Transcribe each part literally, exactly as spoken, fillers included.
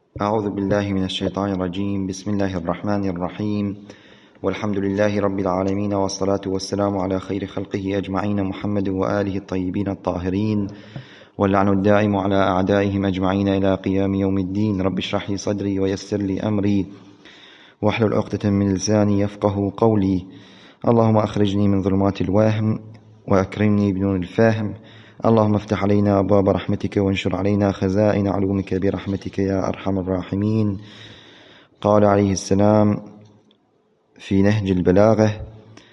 أعوذ بالله من الشيطان الرجيم. بسم الله الرحمن الرحيم، والحمد لله رب العالمين، والصلاة والسلام على خير خلقه أجمعين، محمد وآله الطيبين الطاهرين، واللعن الدائم على أعدائهم أجمعين إلى قيام يوم الدين. رب اشرح لي صدري ويسر لي أمري واحلل عقدة من لساني يفقه قولي. اللهم أخرجني من ظلمات الوهم وأكرمني بنور الفهم. اللهم افتح علينا أبواب رحمتك وانشر علينا خزائن علومك برحمتك يا أرحم الراحمين. قال عليه السلام في نهج البلاغة: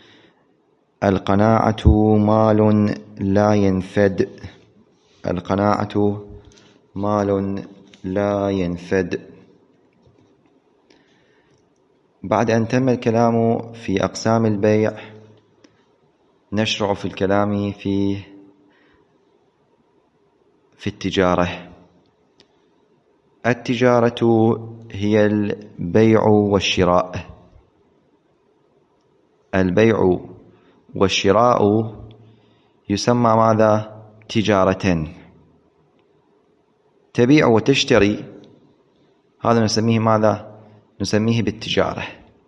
القناعة مال لا ينفد. القناعة مال لا ينفد. بعد أن تم الكلام في أقسام البيع، نشرع في الكلام في في التجارة. التجارة هي البيع والشراء. البيع والشراء يسمى ماذا؟ تجارة. تبيع وتشتري، هذا نسميه ماذا؟ نسميه بالتجارة.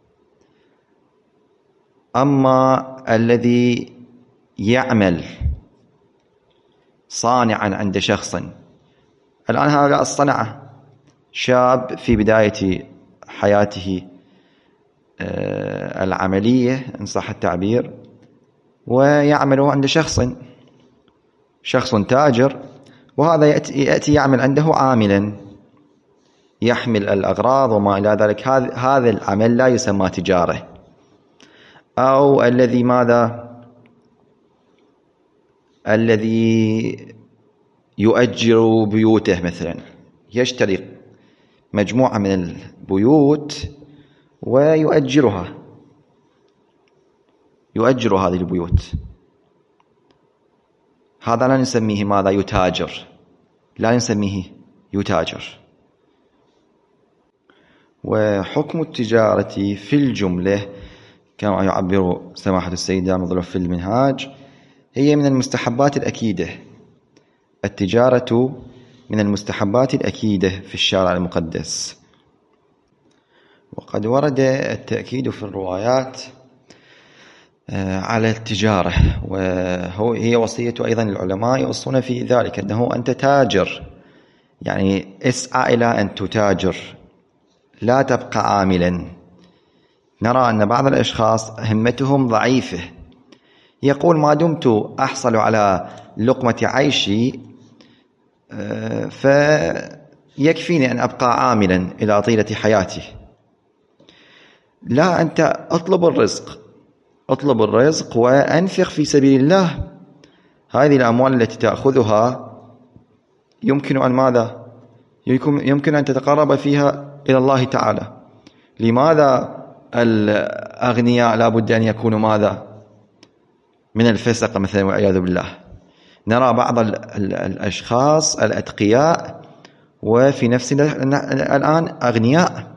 أما الذي يعمل صانعا عند شخص، الآن هؤلاء الصنعة، شاب في بداية حياته العملية إن صح التعبير، ويعمل عند شخص شخص تاجر، وهذا يأتي, يأتي يعمل عنده عاملا يحمل الأغراض وما إلى ذلك. هذا العمل لا يسمى تجارة. أو الذي ماذا؟ الذي يؤجر بيوته مثلا، يشتري مجموعة من البيوت ويؤجرها، يؤجر هذه البيوت، هذا لا نسميه ماذا؟ يتاجر. لا نسميه يتاجر. وحكم التجارة في الجملة كما يعبر سماحة السيد دام ظله في المنهاج، هي من المستحبات الأكيدة. التجارة من المستحبات الأكيدة في الشرع المقدس، وقد ورد التأكيد في الروايات على التجارة، وهي وصية أيضا العلماء يوصون في ذلك، أنه أنت تاجر، يعني اسعى إلى أن تتاجر، لا تبقى عاملا. نرى أن بعض الأشخاص همتهم ضعيفة، يقول ما دمت أحصل على لقمة عيشي فيكفيني أن أبقى عاملا إلى طيلة حياتي. لا، أنت أطلب الرزق، أطلب الرزق وأنفق في سبيل الله. هذه الأموال التي تأخذها يمكن أن ماذا؟ يمكن أن تتقرب فيها إلى الله تعالى. لماذا الأغنياء لا بد أن يكونوا ماذا؟ من الفسق مثلا والعياذ بالله. نرى بعض الأشخاص الأتقياء وفي نفسنا الآن أغنياء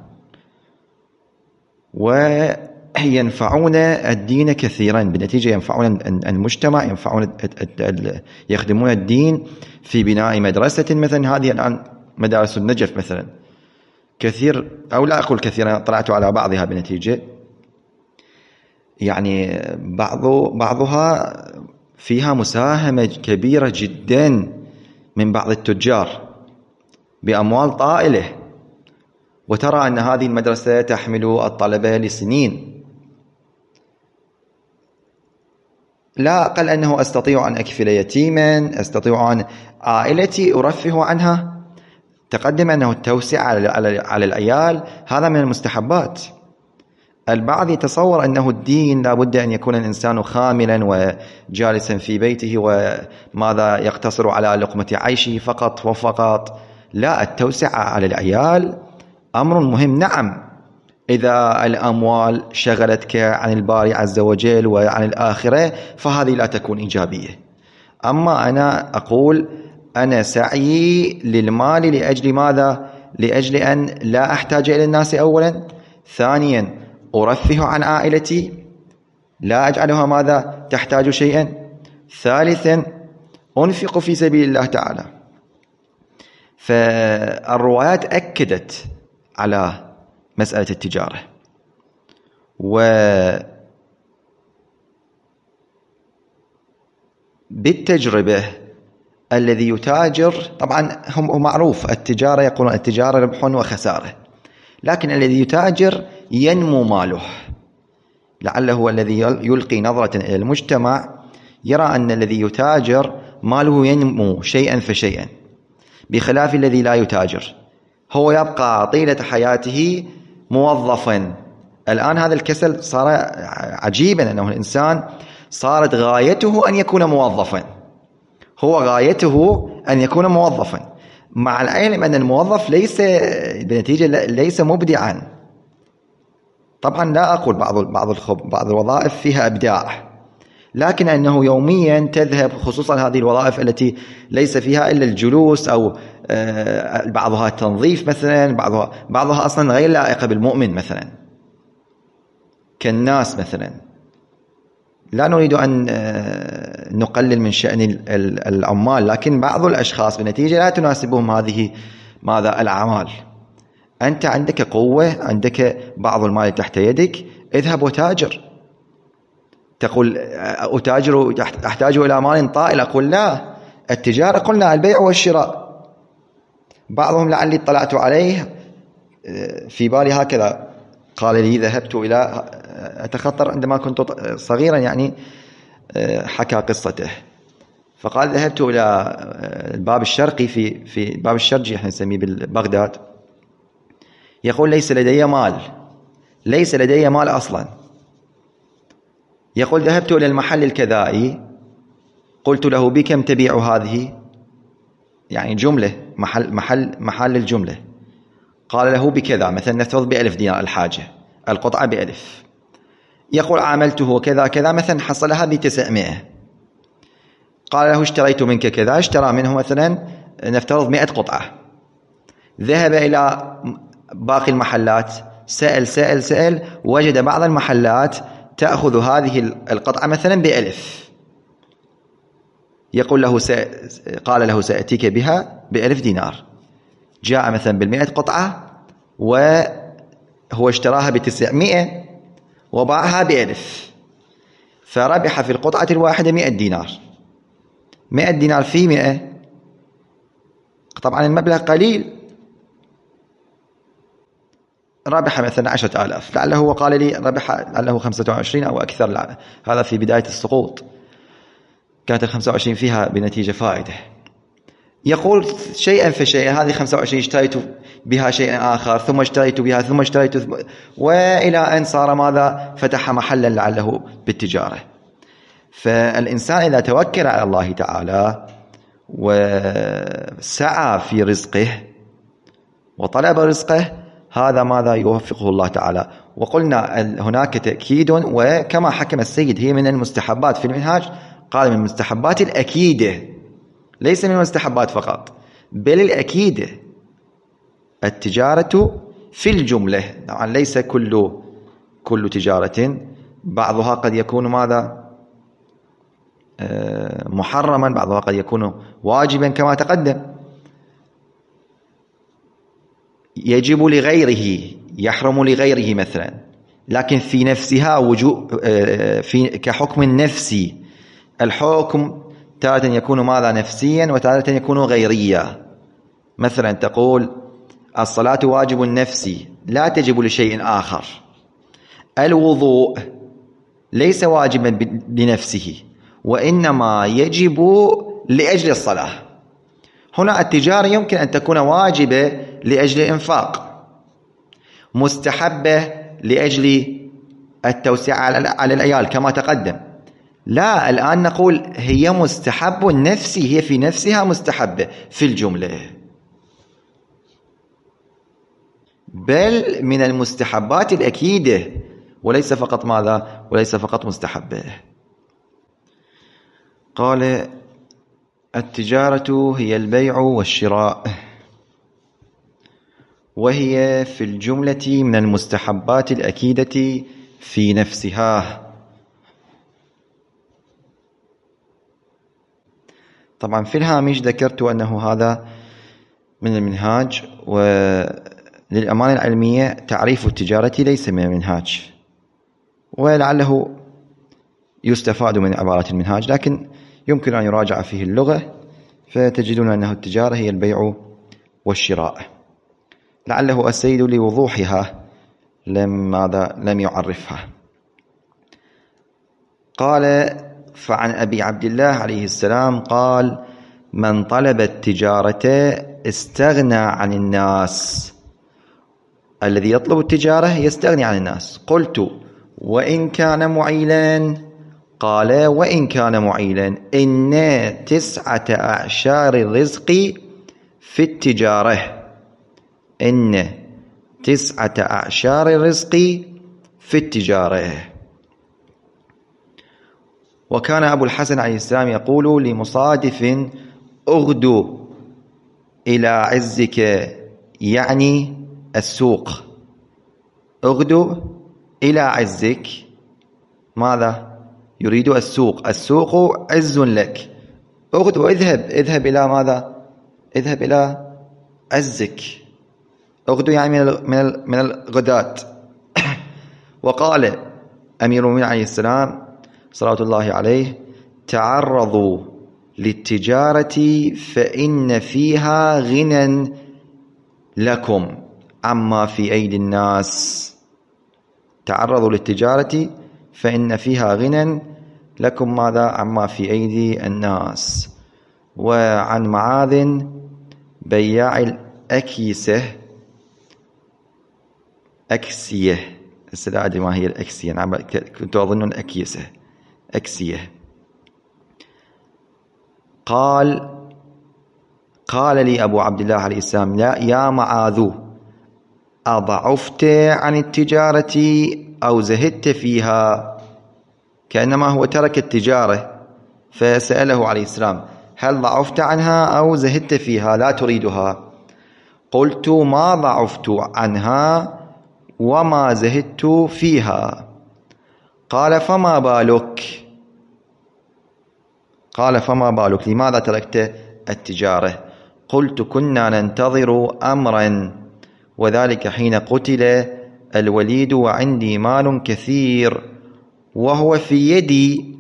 وينفعون الدين كثيرا، بنتيجة ينفعون المجتمع، ينفعون يخدمون الدين في بناء مدرسة مثلا. هذه الآن مدارس النجف مثلا، كثير أو لا أقول كثيرا، طلعت على بعضها بنتيجة يعني بعض بعضها فيها مساهمة كبيرة جدا من بعض التجار بأموال طائلة، وترى أن هذه المدرسة تحمل الطلبة لسنين. لا أقل أنه أستطيع أن أكفل يتيما، أستطيع أن عائلتي أرفه عنها. تقدم أنه التوسع على العيال هذا من المستحبات. البعض يتصور أنه الدين لا بد أن يكون الإنسان خاملا وجالسا في بيته وماذا يقتصر على لقمة عيشه فقط وفقط. لا، التوسع على العيال أمر مهم. نعم، إذا الأموال شغلتك عن الباري عز وجل وعن الآخرة فهذه لا تكون إيجابية. أما أنا أقول أنا سعي للمال لأجل ماذا؟ لأجل أن لا أحتاج إلى الناس أولا، ثانيا أرفه عن عائلتي، لا أجعلها ماذا؟ تحتاج شيئا، ثالثا أنفق في سبيل الله تعالى. فالروايات أكدت على مسألة التجارة. وبالتجربة الذي يتاجر، طبعا هم معروف التجارة، يقولون التجارة ربح وخسارة، لكن الذي يتاجر ينمو ماله، لعله هو الذي يلقي نظرة إلى المجتمع يرى أن الذي يتاجر ماله ينمو شيئا فشيئا، بخلاف الذي لا يتاجر، هو يبقى طيلة حياته موظفا. الآن هذا الكسل صار عجيبا، أنه الإنسان صارت غايته أن يكون موظفا، هو غايته أن يكون موظفا، مع العلم أن الموظف ليس بنتيجة ليس مبدعا. طبعا لا أقول بعض بعض بعض الوظائف فيها إبداع، لكن أنه يوميا تذهب، خصوصا هذه الوظائف التي ليس فيها إلا الجلوس، أو بعضها التنظيف مثلا، بعضها بعضها أصلا غير لائقة بالمؤمن مثلا، كالناس مثلا. لا نريد أن نقلل من شأن العمال، لكن بعض الأشخاص بنتيجة لا تناسبهم هذه ماذا الأعمال. أنت عندك قوة، عندك بعض المال تحت يدك، اذهب وتاجر. تقول أتاجر أحتاج إلى مال طائل، أقول لا، التجارة قلنا البيع والشراء. بعضهم لعلي اطلعت عليه في بالي هكذا، قال لي ذهبت إلى، أتخطر عندما كنت صغيرا يعني، حكى قصته، فقال ذهبت إلى الباب الشرقي في في الباب الشرقي احنا نسميه ببغداد، يقول ليس لدي مال، ليس لدي مال أصلا. يقول ذهبت إلى المحل الكذائي، قلت له بكم تبيع هذه، يعني جملة، محل محل محل الجملة، قال له بكذا، مثلا نفترض بألف دينار الحاجة، القطعة بألف. يقول عاملته كذا كذا، مثلا حصلها بتسعمائة. قال له اشتريت منك كذا، اشترى منه مثلا نفترض مئة قطعة. ذهب إلى باقي المحلات، سأل سأل سأل، وجد بعض المحلات تأخذ هذه القطعة مثلا بألف. يقول له س... قال له سأتيك بها بألف دينار. جاء مثلا بالمئة قطعة، وهو اشتراها بتسعمائة وباعها بألف، فربح في القطعة الواحدة مئة دينار. مئة دينار في مئة، طبعا المبلغ قليل، ربح مثلا عشرة آلاف، لعله هو قال لي ربح لعله خمسة وعشرين أو أكثر، لعله. هذا في بداية السقوط، كانت الخمسة وعشرين فيها بنتيجة فائدة. يقول شيئا فشيئا، هذه خمسة وعشرين اشتريت بها شيئا آخر، ثم اشتريت بها، ثم اشتريت ثم... وإلى أن صار ماذا؟ فتح محلا لعله بالتجارة. فالإنسان إذا توكل على الله تعالى وسعى في رزقه وطلب رزقه، هذا ماذا يوفقه الله تعالى. وقلنا هناك تأكيد، وكما حكم السيد هي من المستحبات في المنهاج، قال من المستحبات الأكيدة، ليس من المستحبات فقط بل الأكيدة، التجارة في الجملة. طبعا ليس كل كل تجارة، بعضها قد يكون ماذا محرما، بعضها قد يكون واجبا كما تقدم، يجب لغيره، يحرم لغيره مثلا، لكن في نفسها وجوب، في كحكم نفسي. الحكم تارة يكون ماذا نفسيا، وتارة يكون غيريا. مثلا تقول الصلاة واجب نفسي لا تجب لشيء آخر. الوضوء ليس واجبا لنفسه، وإنما يجب لأجل الصلاة. هنا التجارة يمكن أن تكون واجبة لأجل الإنفاق، مستحبة لأجل التوسعة على العيال كما تقدم. لا، الآن نقول هي مستحب نفسي، هي في نفسها مستحبة في الجملة، بل من المستحبات الأكيدة، وليس فقط ماذا، وليس فقط مستحبة. قال التجارة هي البيع والشراء، وهي في الجملة من المستحبات الأكيدة في نفسها. طبعا في الهامش ذكرت أنه هذا من المنهاج. وللأمانة العلمية تعريف التجارة ليس من المنهاج، ولعله يستفاد من عبارة المنهاج، لكن يمكن أن يراجع فيه اللغة فتجدون أنه التجارة هي البيع والشراء. لعله السيد لوضوحها لم ماذا لم يعرفها. قال: فعن أبي عبد الله عليه السلام قال: من طلب التجارة استغنى عن الناس. الذي يطلب التجارة يستغني عن الناس. قلت: وإن كان معيلا؟ قال: وإن كان معيلا إن تسعة أعشار الرزق في التجارة. إن تسعة أعشار الرزق في التجارة. وكان أبو الحسن عليه السلام يقول لمصادف: أغدو إلى عزك، يعني السوق. أغدو إلى عزك، ماذا يريد؟ السوق. السوق عز لك. أغدو، اذهب اذهب إلى ماذا؟ اذهب إلى عزك. أغدو يعني من من الغداة. وقال أمير المؤمنين عليه السلام صلوات الله عليه: تعرضوا للتجارة فإن فيها غنى لكم عما في أيدي الناس. تعرضوا للتجارة فإن فيها غنى لكم ماذا؟ عما في أيدي الناس. وعن معاذ بياع الأكيسة، أكسية، لا أدري ما هي الأكسية، أنا كنت أظن الأكيسة، أكسية. قال: قال لي أبو عبد الله عليه السلام: لا يا معاذ، أضعفت عن التجارة أو زهدت فيها؟ كأنما هو ترك التجارة، فسأله عليه السلام: هل ضعفت عنها أو زهدت فيها لا تريدها؟ قلت: ما ضعفت عنها وما زهدت فيها. قال: فما بالك؟ قال: فما بالك؟ لماذا تركت التجارة؟ قلت: كنا ننتظر أمرا، وذلك حين قتل الوليد وعندي مال كثير وهو في يدي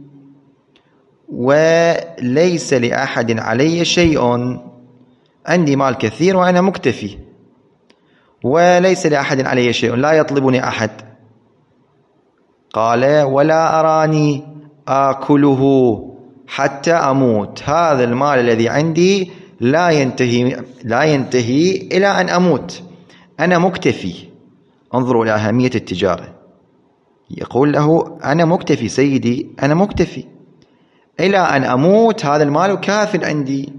وليس لأحد علي شيء. عندي مال كثير وأنا مكتفي، وليس لأحد علي شيء، لا يطلبني أحد. قال: ولا أراني آكله حتى أموت. هذا المال الذي عندي لا ينتهي لا ينتهي إلى أن أموت، أنا مكتفي. انظروا إلى أهمية التجارة. يقول له: أنا مكتفي سيدي، أنا مكتفي إلى أن أموت، هذا المال كاف عندي.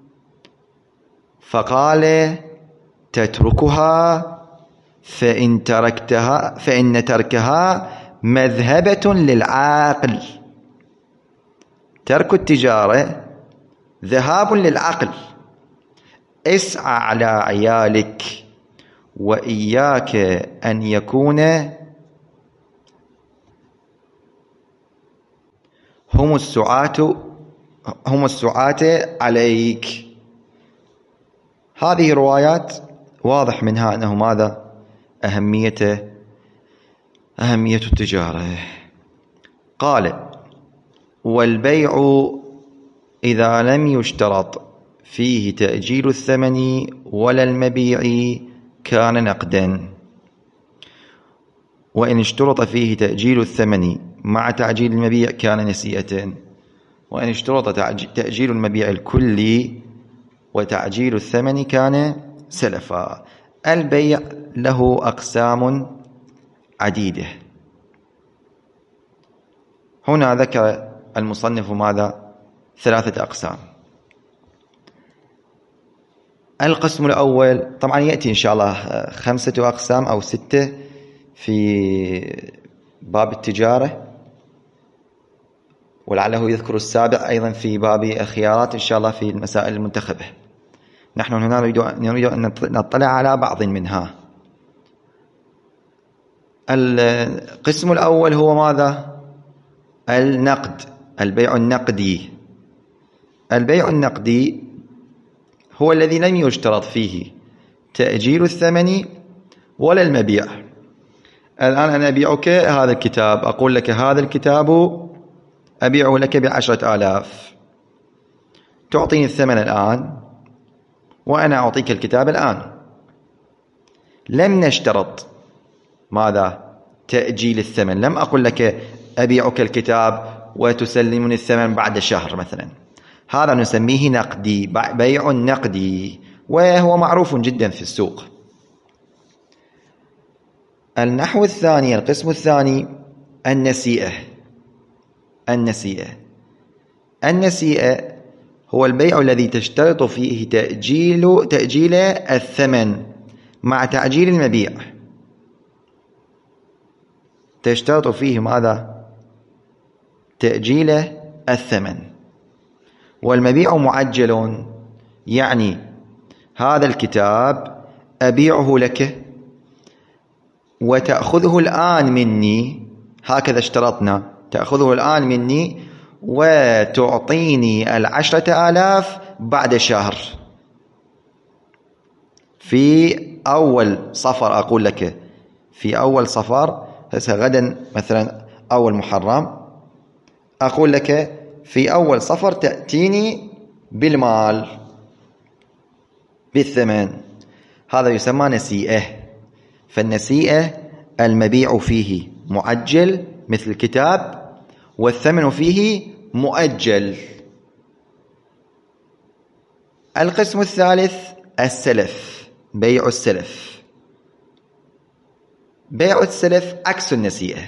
فقال: تتركها فإن تركتها فإن تركها مذهبة للعقل. ترك التجارة ذهاب للعقل. اسعى على عيالك، وإياك أن يكون هم السعاة هم السعاة عليك. هذه روايات واضح منها أنه ماذا؟ أهمية أهمية التجارة. قال: والبيع إذا لم يشترط فيه تأجيل الثمن ولا المبيع كان نقدا، وإن اشترط فيه تأجيل الثمن مع تعجيل المبيع كان نسيئة، وإن اشترط تأجيل المبيع الكلي وتعجيل الثمن كان سلفا. البيع له أقسام عديدة. هنا ذكر المصنف ماذا؟ ثلاثة أقسام. القسم الأول طبعا يأتي إن شاء الله خمسة أقسام أو ستة في باب التجارة، ولعله يذكر السابع أيضا في باب الخيارات إن شاء الله في المسائل المنتخبة. نحن هنا نريد أن نطلع على بعض منها. القسم الأول هو ماذا؟ النقد، البيع النقدي. البيع النقدي هو الذي لم يشترط فيه تأجيل الثمن ولا المبيع. الآن أنا أبيعك هذا الكتاب، أقول لك هذا الكتاب أبيعه لك بعشرة آلاف، تعطيني الثمن الآن وأنا أعطيك الكتاب الآن. لم نشترط ماذا؟ تأجيل الثمن. لم أقول لك أبيعك الكتاب وتسلمني الثمن بعد شهر مثلا. هذا نسميه نقدي، بيع نقدي، وهو معروف جدا في السوق. النحو الثاني، القسم الثاني، النسيئة. النسيئة النسيئة هو البيع الذي تشترط فيه تأجيل تأجيل الثمن مع تعجيل المبيع. تشترط فيه ماذا؟ تأجيل الثمن، والمبيع معجل، يعني هذا الكتاب أبيعه لك وتأخذه الآن مني، هكذا اشترطنا، تأخذه الآن مني وتعطيني العشرة آلاف بعد شهر. في أول صفر أقول لك، في أول صفر، هسه غدا مثلا أول محرم، أقول لك في أول صفر تأتيني بالمال بالثمن. هذا يسمى نسيئة. فالنسيئة المبيع فيه معجل مثل الكتاب، والثمن فيه مؤجل. القسم الثالث السلف، بيع السلف. بيع السلف عكس النسيئة.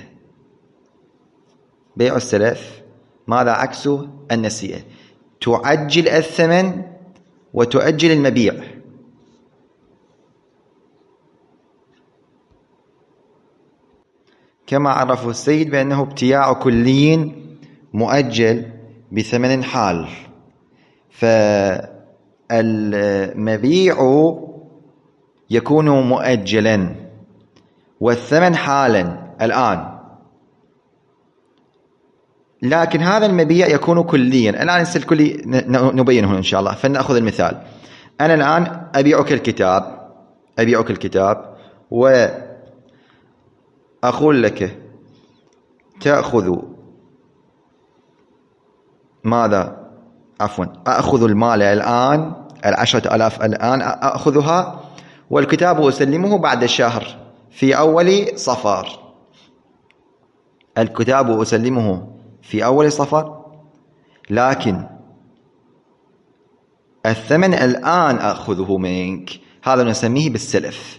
بيع السلف ماذا عكس النسيئة؟ تعجل الثمن وتؤجل المبيع. كما عرفه السيد بأنه ابتياع كلي مؤجل بثمن حال. فالمبيع يكون مؤجلا والثمن حالا الآن، لكن هذا المبيع يكون كليا. الآن الكلي نبينه إن شاء الله. فلنأخذ المثال. أنا الآن أبيعك الكتاب أبيعك الكتاب وأقول لك تأخذ ماذا؟ عفوا أخذ المال الآن، العشرة ألاف الآن أخذها، والكتاب أسلمه بعد شهر في أول صفر. الكتاب أسلمه في أول صفر، لكن الثمن الآن أخذه منك. هذا نسميه بالسلف.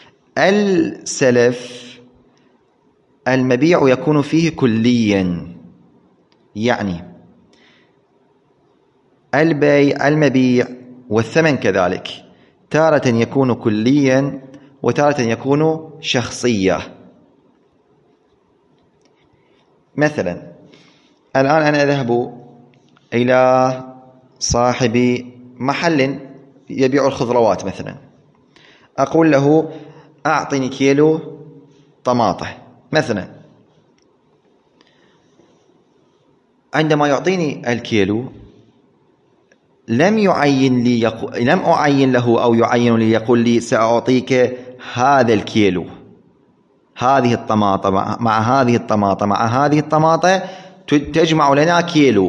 السلف المبيع يكون فيه كليا، يعني البيع المبيع والثمن كذلك تارة يكون كليا وتارة يكون شخصيا. مثلا الآن أنا أذهب إلى صاحب محل يبيع الخضروات مثلا، أقول له أعطني كيلو طماطة مثلا. عندما يعطيني الكيلو لم يعين لي يقو... لم أعين له أو يعين لي يقول لي سأعطيك هذا الكيلو، هذه الطماطة مع... مع هذه الطماطة مع هذه الطماطة تجمع لنا كيلو.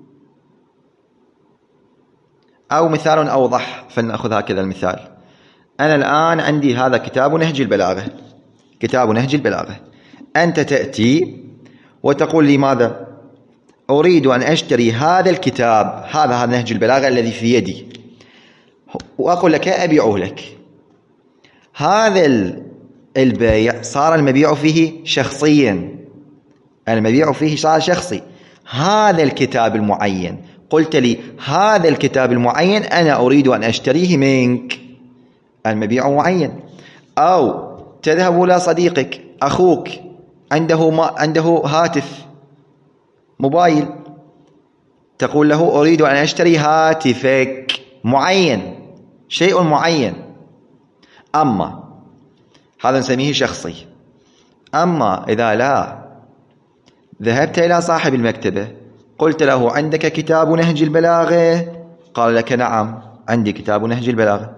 أو مثال أوضح، فلنأخذ هكذا المثال. أنا الآن عندي هذا كتاب نهج البلاغة، كتاب نهج البلاغة. أنت تأتي وتقول لي ماذا؟ أريد أن أشتري هذا الكتاب، هذا هذا نهج البلاغة الذي في يدي، وأقول لك أبيعه لك. هذا البيع صار المبيع فيه شخصيا، المبيع فيه صار شخصي. هذا الكتاب المعين، قلت لي هذا الكتاب المعين أنا أريد أن أشتريه منك، المبيع معين. أو تذهب إلى صديقك أخوك عنده ما عنده هاتف موبايل، تقول له أريد أن أشتري هاتفك، معين، شيء معين. أما هذا نسميه شخصي. أما إذا لا ذهبت إلى صاحب المكتبة قلت له عندك كتاب نهج البلاغة، قال لك نعم عندي كتاب نهج البلاغة،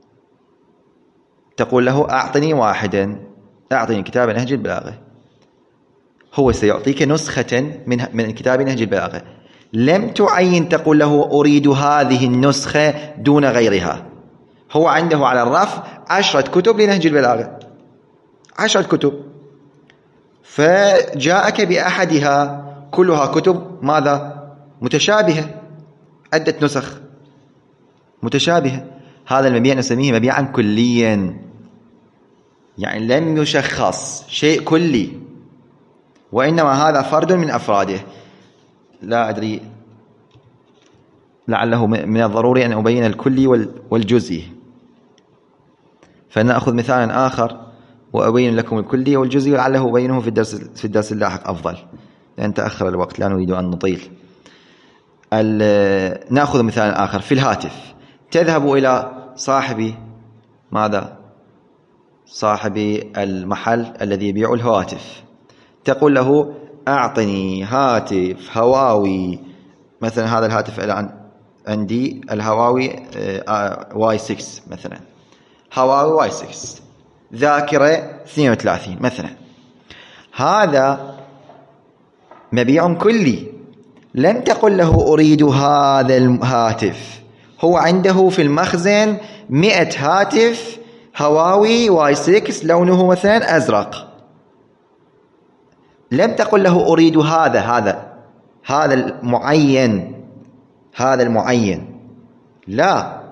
تقول له أعطني واحدا، أعطني كتاب نهج البلاغة، هو سيعطيك نسخة من من كتاب نهج البلاغة، لم تعين تقول له أريد هذه النسخة دون غيرها. هو عنده على الرف عشرة كتب لنهج البلاغة، عشرة كتب، فجاءك بأحدها كلها كتب ماذا؟ متشابهة، عدة نسخ متشابهة. هذا المبيع نسميه مبيعا كليا، يعني لم يشخص شيء كلي، وإنما هذا فرد من أفراده. لا أدري، لعله من الضروري أن أبين الكلي والجزئي، فنأخذ مثالا آخر وأبين لكم الكلي والجزئي، ولعله أبينه في الدرس في الدرس اللاحق أفضل، لأن تأخر الوقت لا نريد أن نطيل. نأخذ مثالا آخر في الهاتف. تذهب إلى صاحب ماذا؟ صاحب المحل الذي يبيع الهواتف، تقول له أعطني هاتف هواوي، مثلا هذا الهاتف الآن عندي الهواوي واي ستة مثلا، هواوي واي ستة، ذاكرة اثنين وثلاثين مثلا. هذا مبيع كلي، لم تقل له أريد هذا الهاتف، هو عنده في المخزن مئة هاتف هواوي واي ستة لونه مثلا أزرق، لم تقل له أريد هذا هذا هذا المعين هذا المعين لا،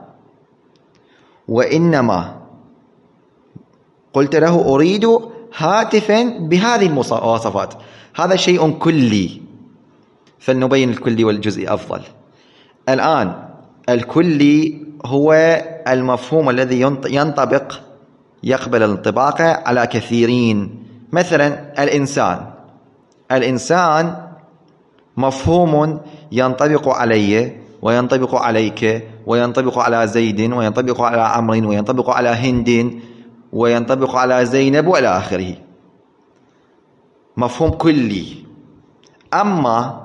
وإنما قلت له أريد هاتفا بهذه المواصفات. هذا شيء كلي، فلنبين الكلي والجزئي أفضل. الآن الكلي هو المفهوم الذي ينطبق يقبل الانطباق على كثيرين. مثلا الإنسان، الإنسان مفهوم ينطبق علي وينطبق عليك وينطبق على زيد وينطبق على عمرو وينطبق على هند وينطبق على زينب وإلى آخره، مفهوم كلي. أما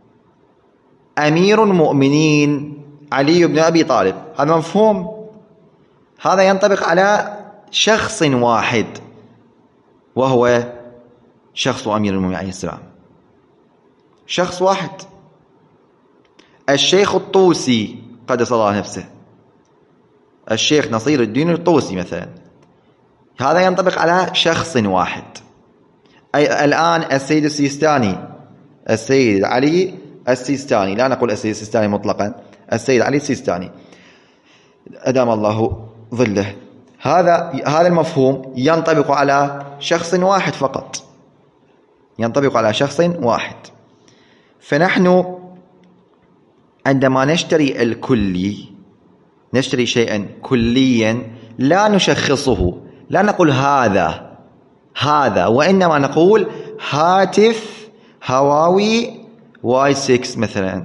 أمير المؤمنين علي بن أبي طالب، هذا مفهوم، هذا ينطبق على شخص واحد وهو شخص أمير المؤمنين عليه السلام، شخص واحد. الشيخ الطوسي قدس الله نفسه، الشيخ نصير الدين الطوسي مثلا، هذا ينطبق على شخص واحد. أي الآن السيد السيستاني، السيد علي السيستاني، لا نقول السيد السيستاني مطلقا، السيد علي السيستاني أدام الله ظله، هذا هذا المفهوم ينطبق على شخص واحد فقط، ينطبق على شخص واحد. فنحن عندما نشتري الكلي، نشتري شيئا كليا، لا نشخصه، لا نقول هذا هذا، وإنما نقول هاتف هواوي واي ستة مثلا،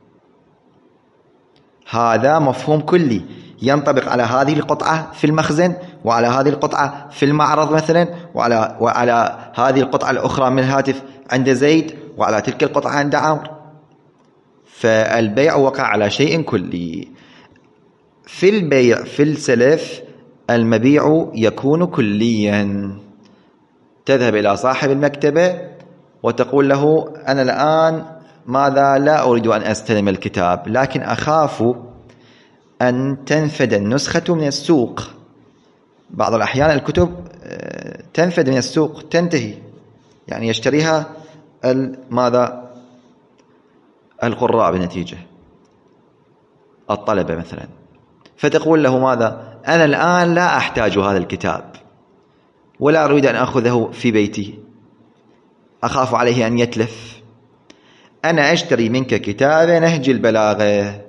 هذا مفهوم كلي ينطبق على هذه القطعة في المخزن، وعلى هذه القطعة في المعرض مثلا، وعلى, وعلى هذه القطعة الأخرى من الهاتف عند زيد، وعلى تلك القطعة عند عمرو. فالبيع وقع على شيء كلي. في البيع في السلف المبيع يكون كليا، تذهب إلى صاحب المكتبة وتقول له أنا الآن ماذا لا أريد أن أستلم الكتاب، لكن أخاف أن تنفد النسخة من السوق. بعض الأحيان الكتب تنفد من السوق، تنتهي، يعني يشتريها ماذا القراء بالنتيجة، الطلبة مثلا، فتقول له ماذا أنا الآن لا أحتاج هذا الكتاب ولا أريد أن أخذه في بيتي، أخاف عليه أن يتلف، أنا أشتري منك كتاب نهج البلاغة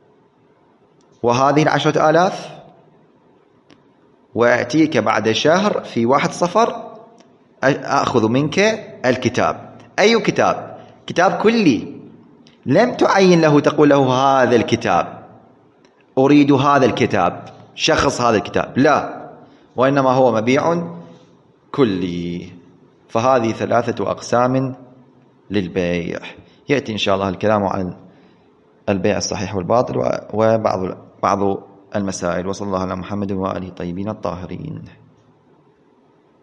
وهذه العشرة آلاف، وأتيك بعد شهر في واحد صفر أخذ منك الكتاب. أي كتاب؟ كتاب كلي، لم تعين له تقول له هذا الكتاب، أريد هذا الكتاب، شخص هذا الكتاب، لا، وإنما هو مبيع كلي. فهذه ثلاثة أقسام للبيع. يأتي إن شاء الله الكلام عن البيع الصحيح والباطل وبعض بعض المسائل. وصلى الله على محمد وآله الطيبين الطاهرين.